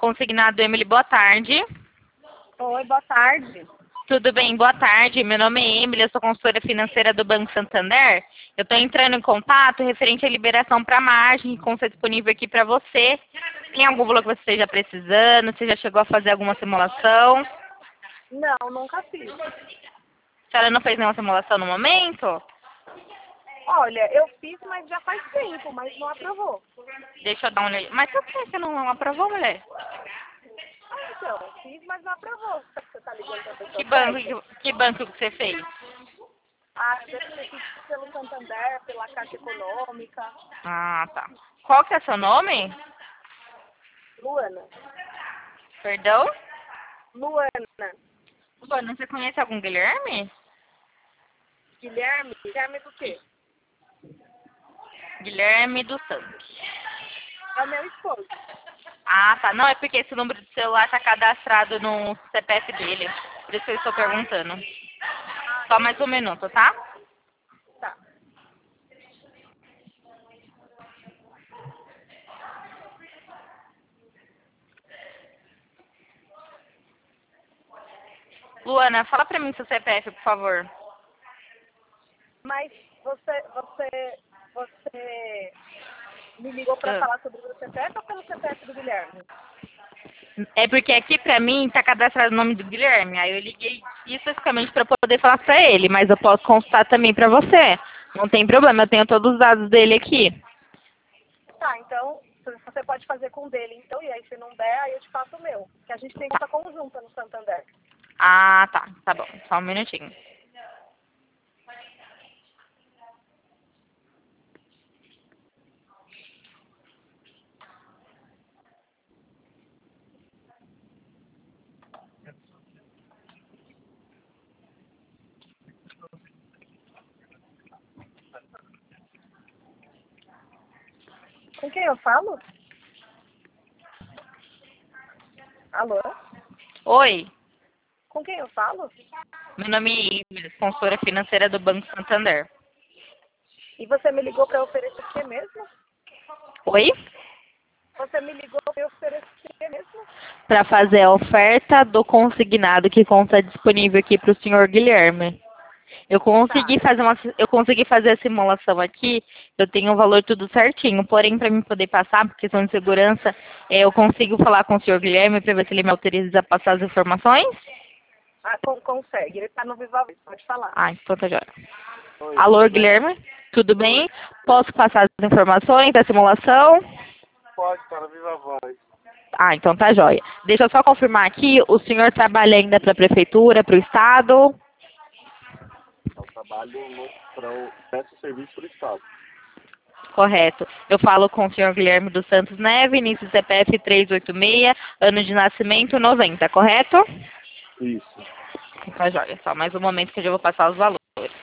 Consignado Emily, boa tarde. Oi, boa tarde. Tudo bem, boa tarde. Meu nome é Emily, eu sou consultora financeira do Banco Santander. Eu estou entrando em contato referente à liberação para margem, que consta disponível aqui para você. Tem algum valor que você esteja precisando? Você já chegou a fazer alguma simulação? Não, nunca fiz. A senhora não fez nenhuma simulação no momento? Olha, eu fiz, mas já faz tempo, mas não aprovou. Deixa eu dar uma olhada. Mas por que você não aprovou, mulher? Então, fiz, mas não aprovou. Você tá ligando pra pessoa Que banco, certa? que banco que você fez? Deve ter sido pelo Santander, pela Caixa Econômica. Ah, tá. Qual que é seu nome? Luana. Perdão? Luana. Luana, você conhece algum Guilherme? Guilherme. Guilherme do quê? Guilherme dos Santos. É o meu esposo. Ah, tá. Não, é porque esse número de celular está cadastrado no CPF dele. Por isso que eu estou perguntando. Só mais um minuto, tá? Tá. Luana, fala pra mim seu CPF, por favor. Mas você me ligou pra falar sobre o meu CPF ou pelo CPF do Guilherme? É porque aqui pra mim tá cadastrado o nome do Guilherme. Aí eu liguei especificamente pra poder falar pra ele, mas eu posso consultar também pra você. Não tem problema, eu tenho todos os dados dele aqui. Tá, então você pode fazer com o dele, então, e aí se não der, aí eu te faço o meu. Que a gente tem conta conjunta no Santander. Ah, tá. Tá bom. Só um minutinho. Com quem eu falo? Alô? Oi, Com quem eu falo? meu nome é Emily, consultora financeira do Banco Santander. E você me ligou para oferecer o que mesmo? Oi? Você me ligou para oferecer o que mesmo? Para fazer a oferta do consignado que consta disponível aqui para o senhor Guilherme. Eu consegui fazer a simulação aqui, eu tenho o valor tudo certinho, porém para mim poder passar, por questão de segurança, eu consigo falar com o senhor Guilherme para ver se ele me autoriza a passar as informações? Consegue, ele está no Viva Voz, pode falar. Ah, então tá joia. Oi, Alô, tudo bem? Guilherme? Tudo bem? Posso passar as informações da simulação? Pode, para Viva Voz. Ah, então tá joia. Deixa eu só confirmar aqui, o senhor trabalha ainda para a prefeitura, para o estado? Eu trabalho presto serviço para o Estado. Correto. Eu falo com o senhor Guilherme dos Santos Neve, início CPF 386, ano de nascimento 90, correto? Isso. Tá joia. Só mais um momento que eu já vou passar os valores.